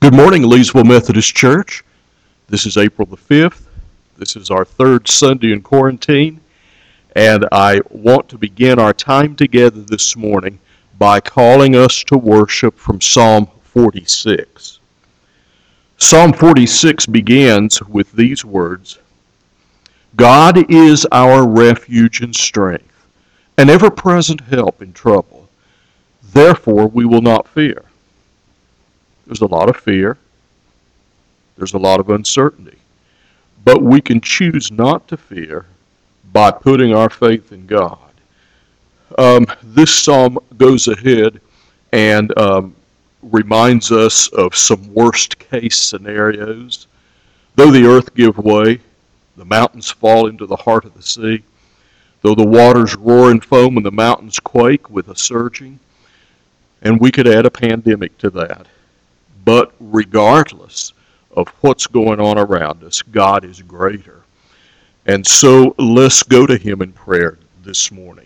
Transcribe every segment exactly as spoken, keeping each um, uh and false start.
Good morning, Leesville Methodist Church. This is April the fifth. This is our third Sunday in quarantine, and I want to begin our time together this morning by calling us to worship from Psalm forty-six. Psalm forty-six begins with these words, God is our refuge and strength, an ever-present help in trouble. Therefore we will not fear. There's a lot of fear. There's a lot of uncertainty. But we can choose not to fear by putting our faith in God. Um, this psalm goes ahead and um, reminds us of some worst case scenarios. Though the earth give way, the mountains fall into the heart of the sea, though the waters roar and foam and the mountains quake with a surging, and we could add a pandemic to that. But regardless of what's going on around us, God is greater. And so let's go to Him in prayer this morning.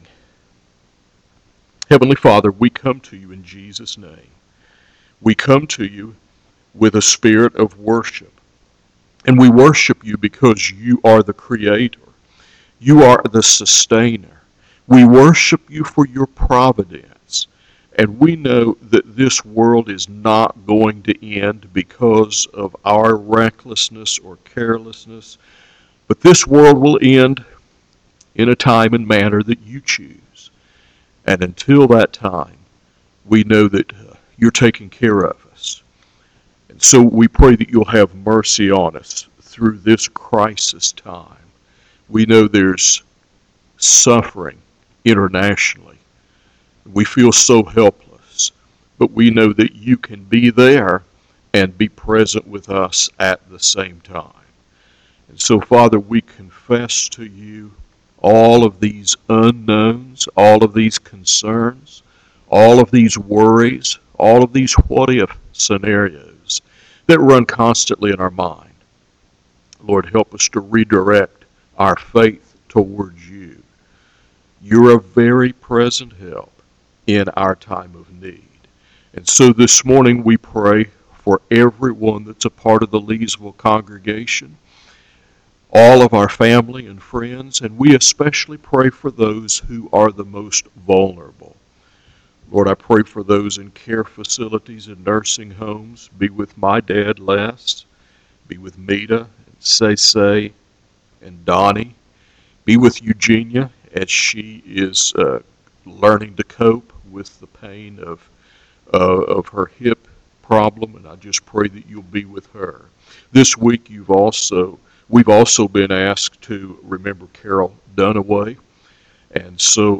Heavenly Father, we come to you in Jesus' name. We come to you with a spirit of worship. And we worship you because you are the Creator. You are the Sustainer. We worship you for your providence. And we know that this world is not going to end because of our recklessness or carelessness, but this world will end in a time and manner that you choose. And until that time, we know that uh, you're taking care of us. And so we pray that you'll have mercy on us through this crisis time. We know there's suffering internationally. We feel so helpless, but we know that you can be there and be present with us at the same time. And so, Father, we confess to you all of these unknowns, all of these concerns, all of these worries, all of these what-if scenarios that run constantly in our mind. Lord, help us to redirect our faith towards you. You're a very present help in our time of need. And so this morning we pray for everyone that's a part of the Leesville congregation, all of our family and friends, and we especially pray for those who are the most vulnerable. Lord, I pray for those in care facilities and nursing homes. Be with my dad, Les. Be with Mita and Say and Donnie. Be with Eugenia as she is uh, learning to cope with the pain of uh, of her hip problem, and I just pray that you'll be with her. This week, you've also we've also been asked to remember Carol Dunaway, and so,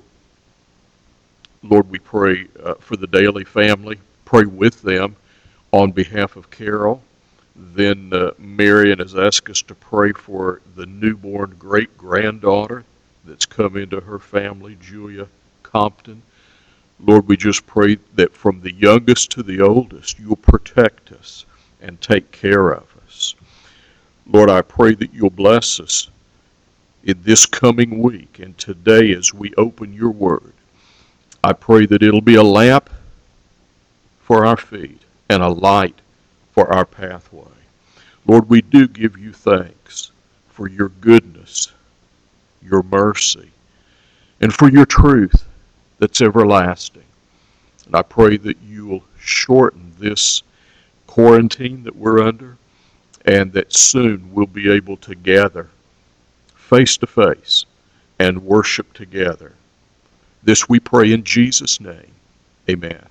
Lord, we pray uh, for the Daly family. Pray with them on behalf of Carol. Then uh, Marion has asked us to pray for the newborn great-granddaughter that's come into her family, Julia Compton. Lord, we just pray that from the youngest to the oldest, you'll protect us and take care of us. Lord, I pray that you'll bless us in this coming week and today as we open your word. I pray that it'll be a lamp for our feet and a light for our pathway. Lord, we do give you thanks for your goodness, your mercy, and for your truth that's everlasting. And I pray that you will shorten this quarantine that we're under, and that soon we'll be able to gather face to face and worship together. This we pray in Jesus' name. Amen.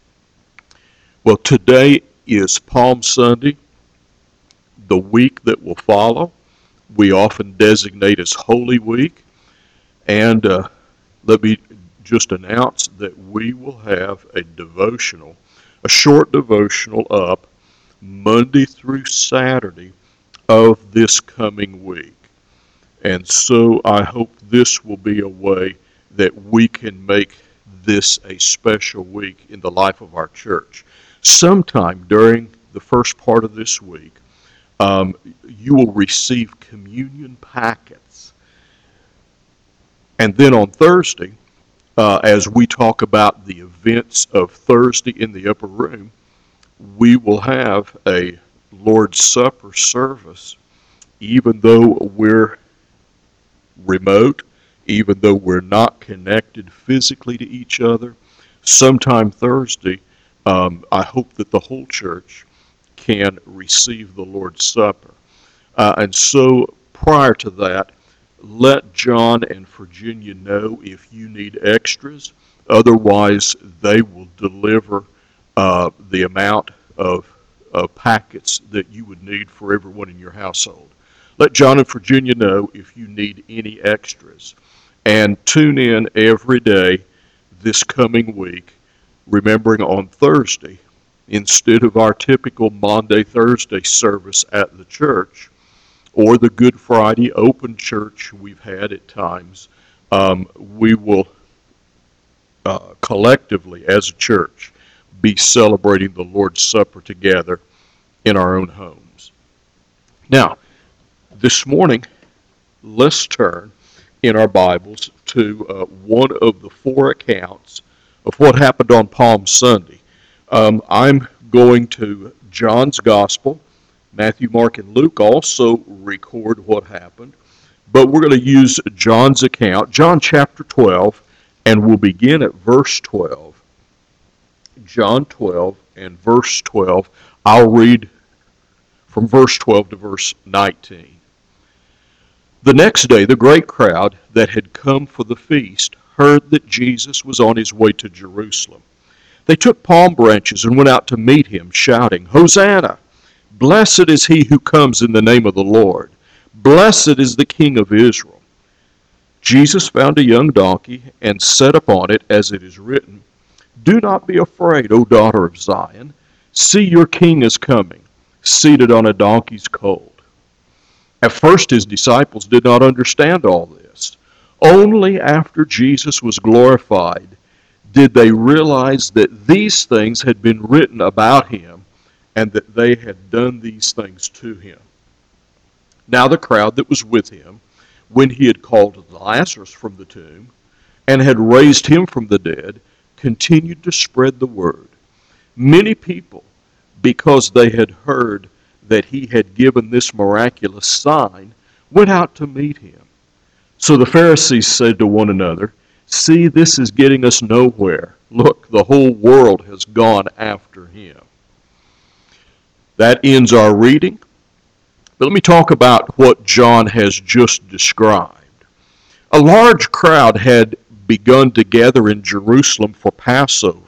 Well, today is Palm Sunday. The week that will follow, we often designate as Holy Week. And uh, let me just announce that we will have a devotional, a short devotional up Monday through Saturday of this coming week. And so I hope this will be a way that we can make this a special week in the life of our church. Sometime during the first part of this week, um, you will receive communion packets. And then on Thursday, uh, as we talk about the events of Thursday in the upper room, we will have a Lord's Supper service, even though we're remote, even though we're not connected physically to each other. Sometime Thursday, um, I hope that the whole church can receive the Lord's Supper. Uh, and so prior to that, let John and Virginia know if you need extras. Otherwise, they will deliver uh, the amount of uh, packets that you would need for everyone in your household. Let John and Virginia know if you need any extras. And tune in every day this coming week, remembering on Thursday, instead of our typical Maundy, Thursday service at the church, or the Good Friday open church we've had at times, um, we will uh, collectively, as a church, be celebrating the Lord's Supper together in our own homes. Now, this morning, let's turn in our Bibles to uh, one of the four accounts of what happened on Palm Sunday. Um, I'm going to John's Gospel. Matthew, Mark, and Luke also record what happened, but we're going to use John's account, John chapter twelve, and we'll begin at verse twelve. John twelve and verse twelve. I'll read from verse twelve to verse nineteen. The next day, the great crowd that had come for the feast heard that Jesus was on his way to Jerusalem. They took palm branches and went out to meet him, shouting, "Hosanna! Blessed is he who comes in the name of the Lord. Blessed is the King of Israel." Jesus found a young donkey and sat upon it, as it is written, "Do not be afraid, O daughter of Zion. See, your king is coming, seated on a donkey's colt." At first his disciples did not understand all this. Only after Jesus was glorified did they realize that these things had been written about him and that they had done these things to him. Now the crowd that was with him, when he had called Lazarus from the tomb and had raised him from the dead, continued to spread the word. Many people, because they had heard that he had given this miraculous sign, went out to meet him. So the Pharisees said to one another, "See, this is getting us nowhere. Look, the whole world has gone after him." That ends our reading. But let me talk about what John has just described. A large crowd had begun to gather in Jerusalem for Passover.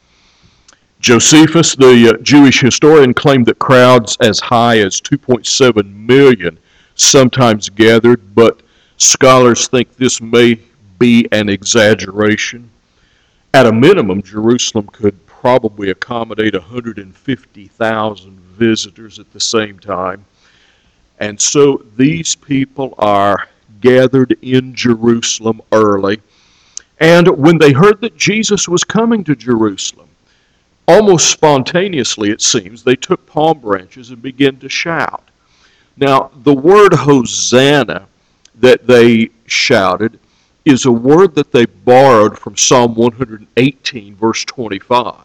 Josephus, the uh, Jewish historian, claimed that crowds as high as two point seven million sometimes gathered, but scholars think this may be an exaggeration. At a minimum, Jerusalem could probably accommodate one hundred fifty thousand visitors at the same time. And so these people are gathered in Jerusalem early. And when they heard that Jesus was coming to Jerusalem, almost spontaneously, it seems, they took palm branches and began to shout. Now, the word Hosanna that they shouted is a word that they borrowed from Psalm one hundred eighteen, verse twenty-five.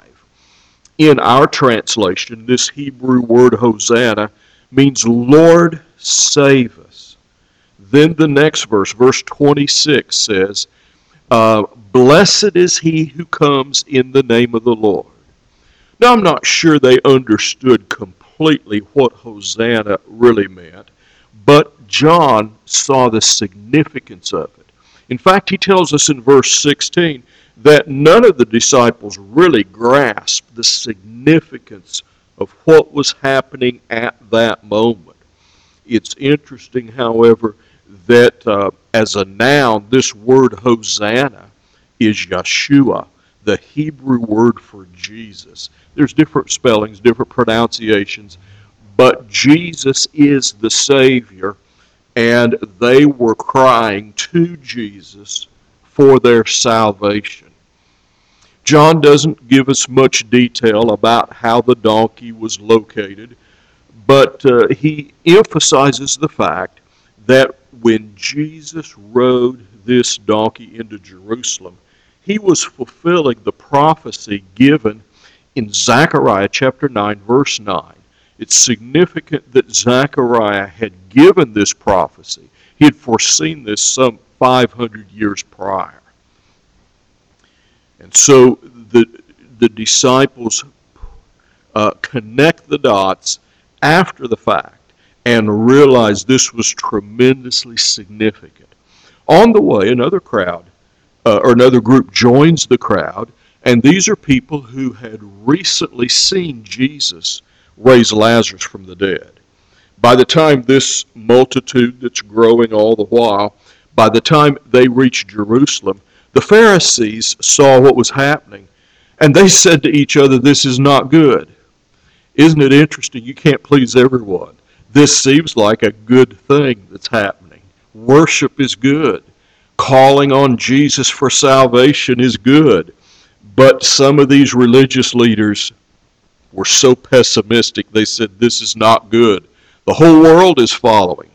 In our translation, this Hebrew word Hosanna means Lord, save us. Then the next verse, verse twenty-six, says, uh, "Blessed is he who comes in the name of the Lord." Now, I'm not sure they understood completely what Hosanna really meant, but John saw the significance of it. In fact, he tells us in verse sixteen that none of the disciples really grasped the significance of what was happening at that moment. It's interesting, however, that uh, as a noun, this word Hosanna is Yeshua, the Hebrew word for Jesus. There's different spellings, different pronunciations, but Jesus is the Savior, and they were crying to Jesus for their salvation. John doesn't give us much detail about how the donkey was located, but uh, he emphasizes the fact that when Jesus rode this donkey into Jerusalem, he was fulfilling the prophecy given in Zechariah chapter nine, verse nine, it's significant that Zechariah had given this prophecy. He had foreseen this some five hundred years prior. And so the, the disciples uh, connect the dots after the fact and realize this was tremendously significant. On the way, another crowd, uh, or another group joins the crowd, and these are people who had recently seen Jesus raise Lazarus from the dead. By the time this multitude that's growing all the while, by the time they reached Jerusalem, the Pharisees saw what was happening, and they said to each other, "This is not good." Isn't it interesting? You can't please everyone. This seems like a good thing that's happening. Worship is good. Calling on Jesus for salvation is good. But some of these religious leaders were so pessimistic, they said, "This is not good. The whole world is following."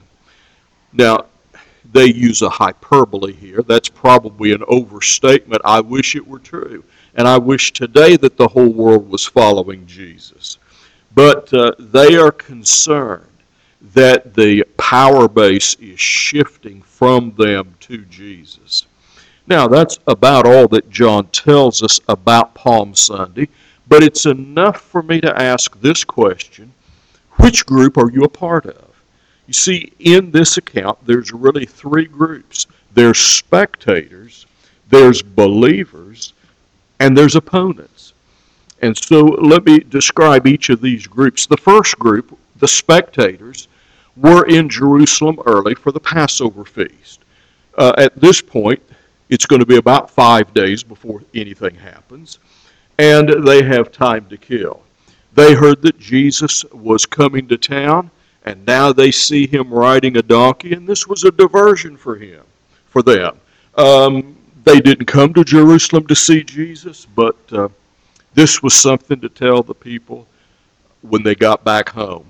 Now, they use a hyperbole here. That's probably an overstatement. I wish it were true. And I wish today that the whole world was following Jesus. But uh, they are concerned that the power base is shifting from them to Jesus. Now, that's about all that John tells us about Palm Sunday, but it's enough for me to ask this question: which group are you a part of? You see, in this account, there's really three groups. There's spectators, there's believers, and there's opponents. And so let me describe each of these groups. The first group, the spectators, were in Jerusalem early for the Passover feast. Uh, at this point, it's going to be about five days before anything happens, and they have time to kill. They heard that Jesus was coming to town, and now they see him riding a donkey, and this was a diversion for him, for them. Um, they didn't come to Jerusalem to see Jesus, but uh, this was something to tell the people when they got back home.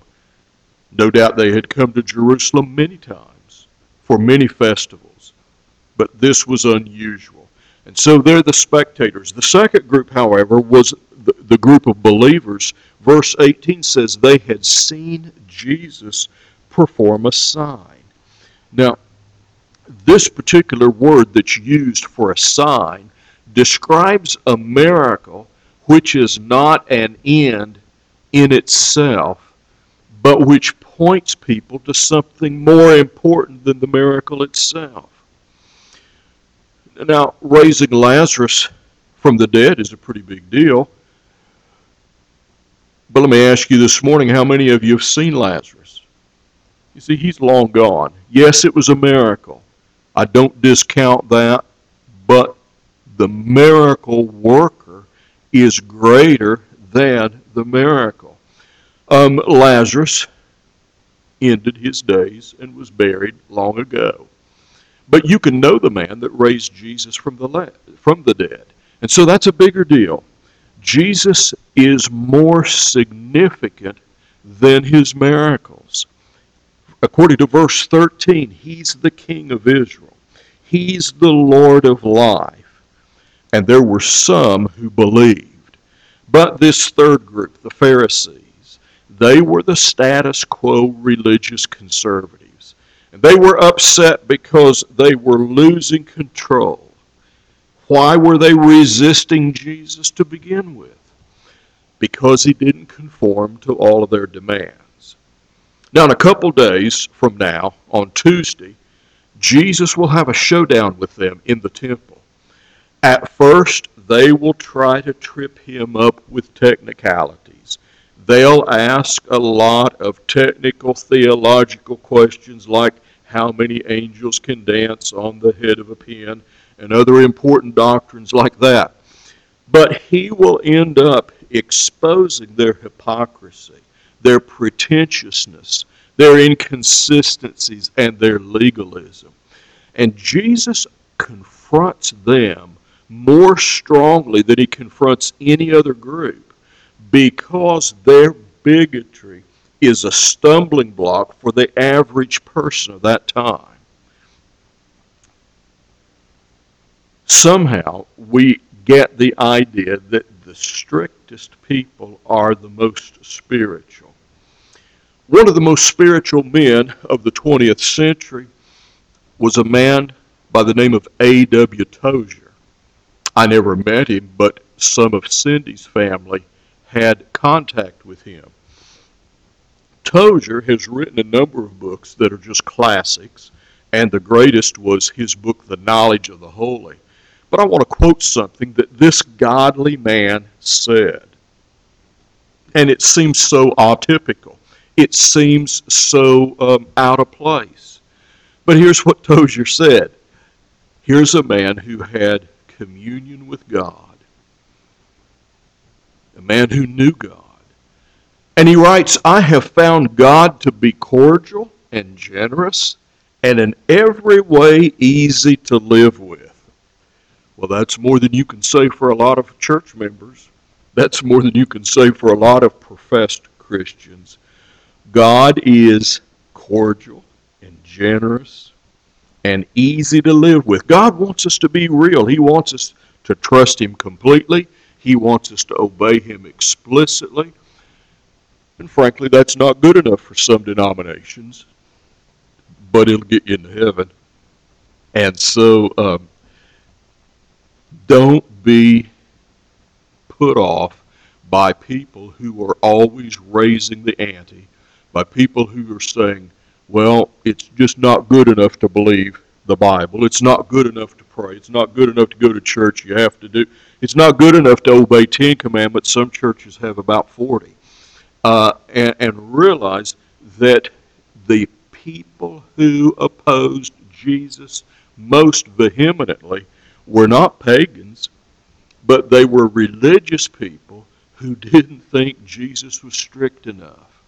No doubt they had come to Jerusalem many times for many festivals, but this was unusual. And so they're the spectators. The second group, however, was the, the group of believers. Verse eighteen says they had seen Jesus perform a sign. Now, this particular word that's used for a sign describes a miracle which is not an end in itself, but which points people to something more important than the miracle itself. Now, raising Lazarus from the dead is a pretty big deal. But let me ask you this morning, how many of you have seen Lazarus? You see, he's long gone. Yes, it was a miracle. I don't discount that, but the miracle worker is greater than the miracle. Um, Lazarus ended his days and was buried long ago. But you can know the man that raised Jesus from the la- from the dead. And so that's a bigger deal. Jesus is more significant than his miracles. According to verse thirteen, he's the King of Israel. He's the Lord of life. And there were some who believed. But this third group, the Pharisees, they were the status quo religious conservatives. And they were upset because they were losing control. Why were they resisting Jesus to begin with? Because he didn't conform to all of their demands. Now, in a couple days from now, on Tuesday, Jesus will have a showdown with them in the temple. At first, they will try to trip him up with technicalities. They'll ask a lot of technical theological questions like how many angels can dance on the head of a pin and other important doctrines like that. But he will end up exposing their hypocrisy, their pretentiousness, their inconsistencies, and their legalism. And Jesus confronts them more strongly than he confronts any other group because their bigotry is a stumbling block for the average person of that time. Somehow we get the idea that the strictest people are the most spiritual. One of the most spiritual men of the twentieth century was a man by the name of A W Tozer. I never met him, but some of Cindy's family had contact with him. Tozer has written a number of books that are just classics, and the greatest was his book, The Knowledge of the Holy. But I want to quote something that this godly man said. And it seems so atypical. It seems so um, out of place. But here's what Tozer said. Here's a man who had communion with God. A man who knew God. And he writes, I have found God to be cordial and generous and in every way easy to live with. Well, that's more than you can say for a lot of church members. That's more than you can say for a lot of professed Christians. God is cordial and generous and easy to live with. God wants us to be real. He wants us to trust Him completely. He wants us to obey Him explicitly. And frankly, that's not good enough for some denominations, but it'll get you into heaven. And so, um, don't be put off by people who are always raising the ante, by people who are saying, well, it's just not good enough to believe the Bible. It's not good enough to pray. It's not good enough to go to church. You have to do. It's not good enough to obey Ten Commandments. Some churches have about forty. Uh, and, and realize that the people who opposed Jesus most vehemently were not pagans, but they were religious people who didn't think Jesus was strict enough.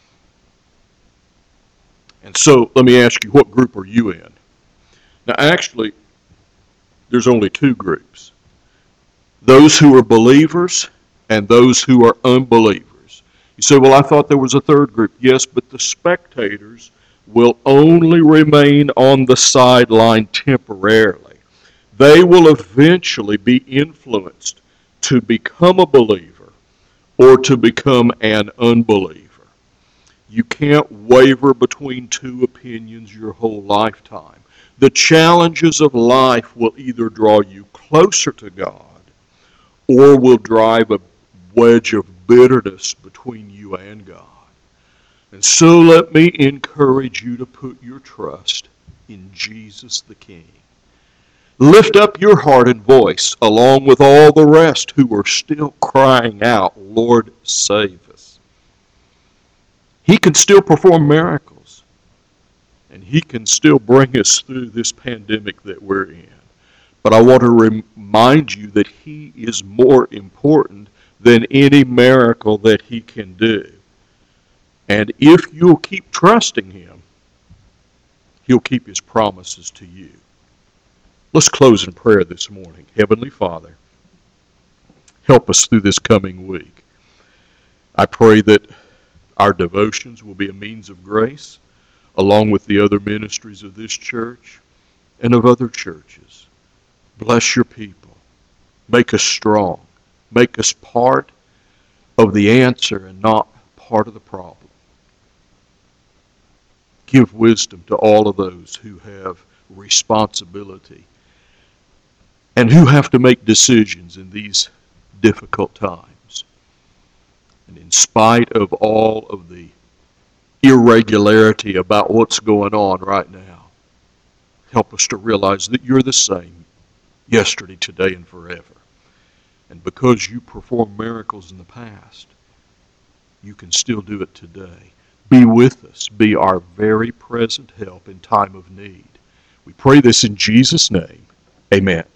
And so let me ask you, what group are you in? Now actually, there's only two groups. Those who are believers and those who are unbelievers. You say, well, I thought there was a third group. Yes, but the spectators will only remain on the sideline temporarily. They will eventually be influenced to become a believer or to become an unbeliever. You can't waver between two opinions your whole lifetime. The challenges of life will either draw you closer to God or will drive a wedge of bitterness between you and God. And so let me encourage you to put your trust in Jesus the King. Lift up your heart and voice along with all the rest who are still crying out, Lord, save us. He can still perform miracles, and He can still bring us through this pandemic that we're in. But I want to remind you that He is more important than any miracle that He can do. And if you'll keep trusting Him, He'll keep His promises to you. Let's close in prayer this morning. Heavenly Father, help us through this coming week. I pray that our devotions will be a means of grace, along with the other ministries of this church and of other churches. Bless your people. Make us strong. Make us part of the answer and not part of the problem. Give wisdom to all of those who have responsibility and who have to make decisions in these difficult times. And in spite of all of the irregularity about what's going on right now, help us to realize that you're the same yesterday, today, and forever. And because you performed miracles in the past, you can still do it today. Be with us. Be our very present help in time of need. We pray this in Jesus' name. Amen.